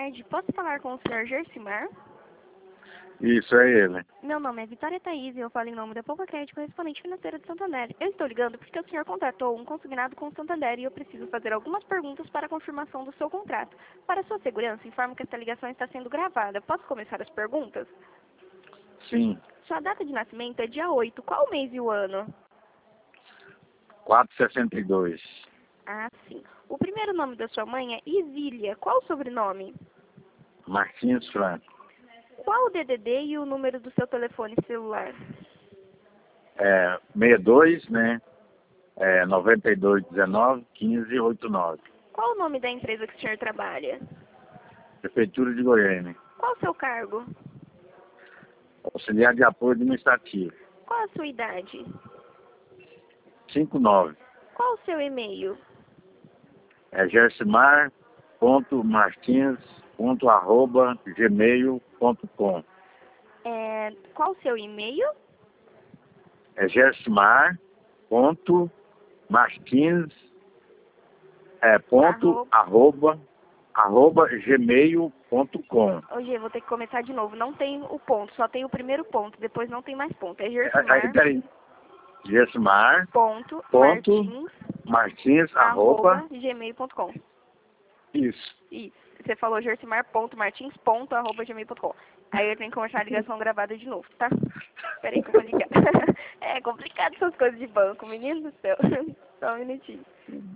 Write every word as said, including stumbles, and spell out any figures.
tarde. Posso falar com o senhor Gersimar? Isso, é ele. Meu nome é Vitória Thaís e eu falo em nome da Poupa Crédito, correspondente financeira de Santander. Eu estou ligando porque o senhor contratou um consignado com o Santander e eu preciso fazer algumas perguntas para a confirmação do seu contrato. Para sua segurança, informo que esta ligação está sendo gravada. Posso começar as perguntas? Sim. Sua data de nascimento é dia oito. Qual o mês e o ano? quatrocentos e sessenta e dois. Ah, sim. O primeiro nome da sua mãe é Isília. Qual o sobrenome? Martins Franco. Qual o D D D e o número do seu telefone celular? É, sessenta e dois, né? É, noventa e dois, dezenove, quinze, oitenta e nove. Qual o nome da empresa que o senhor trabalha? Prefeitura de Goiânia. Qual o seu cargo? Auxiliar de apoio administrativo. Qual a sua idade? cinquenta e nove. Qual o seu e-mail? É gersimar ponto martins ponto arroba gmail ponto com. É, qual o seu e-mail? É gersimar ponto martins é, ponto arroba, arroba gmail ponto com. Hoje eu vou ter que começar de novo. Não tem o ponto, só tem o primeiro ponto. Depois não tem mais ponto. É Aí, Gersimar. peraí. Gersimar Ponto, ponto Martins, martins arroba, arroba gmail ponto com. isso. Isso. Você falou Gersimar ponto Martins ponto arroba gmail ponto com. Aí eu tenho que começar a ligação gravada de novo, tá? Peraí que eu vou ligar. É complicado essas coisas de banco, menino do céu. Só um minutinho.